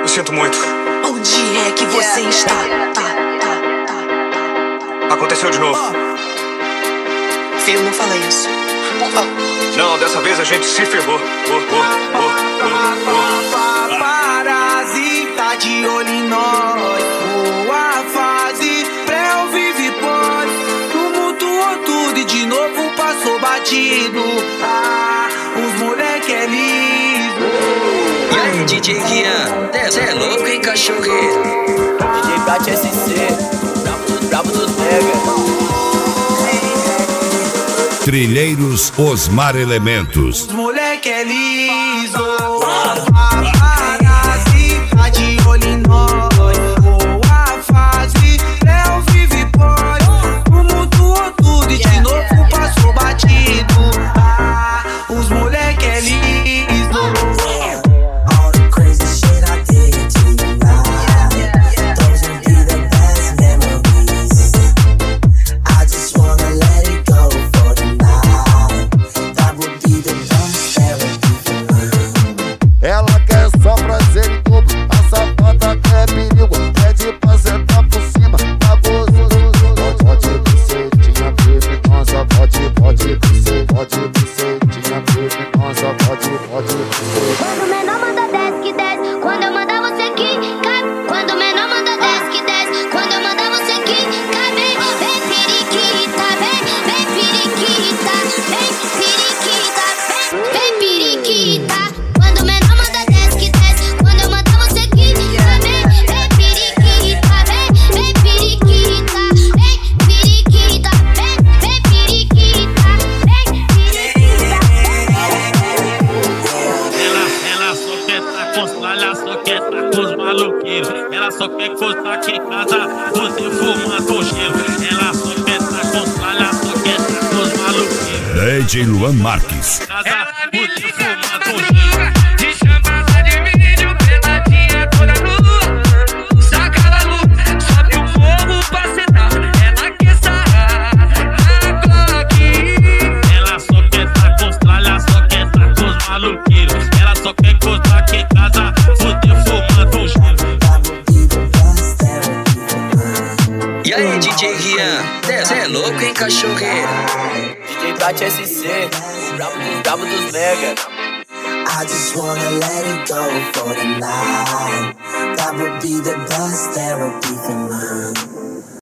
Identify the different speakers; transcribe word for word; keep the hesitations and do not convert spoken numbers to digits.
Speaker 1: Sinto muito.
Speaker 2: Onde é que você está? Tá, tá, tá, tá.
Speaker 1: Aconteceu de novo.
Speaker 2: Filho, não fala isso. Por favor.
Speaker 1: Não, dessa vez a gente se ferrou. Oh, oh, oh, oh, oh.
Speaker 3: Paparazzi tá de olho em nós. Boa fase, pré vive pós. Tumultuou tudo e de novo passou batido. Ah, os moleque é liso.
Speaker 4: E aí, D J Rian, cê é louco, hein, cachorreiro?
Speaker 5: D J Prat S C, brabo dos, brabo dos mega.
Speaker 6: Trilheiros Osmar Elementos.
Speaker 3: Os moleque é liso. Paparazzi tá de olho em nós. Boa fase, Léo vive pós. Tumultuou tudo e de novo passou batido. Ah, os moleque é liso.
Speaker 7: Ela quer só prazer em dobro, a safada quer perigo, pede pra sentar por cima, pra gostoso. Pode bucetinha criminosa, pode, pode bucetinha, pode bucetinha criminosa, pode, pode bucetinha.
Speaker 8: Quando o menor manda desce que desce, quando eu mandar você que cai. Quando o menor manda desce que desce, quando eu mandar você que cai. Vem, vem periquita, vem, vem periquita, vem periquita, vem, vem periquita.
Speaker 9: Ela só quer gostar aqui em casa, você fumando o cheiro. Ela só quer estar com ela só quer estar com os maluqueiros.
Speaker 6: D J Luan Marques.
Speaker 9: Casa, você fumando o cheiro. De chamada de vídeo, peladinha toda nua. Saca na luz, sobe o fogo pra sentar. Ela quer sarrar na Glock. Ela só quer estar com ela só quer estar com os maluqueiros. Ela só quer gostar aqui em casa, você fumando o cheiro.
Speaker 4: E aí, D J Rian, cê é louco, hein, cachorreiro?
Speaker 5: D J Prat S C, brabo dos, brabo dos mega.
Speaker 10: I just wanna let it go for the night. That would be the best therapy for me.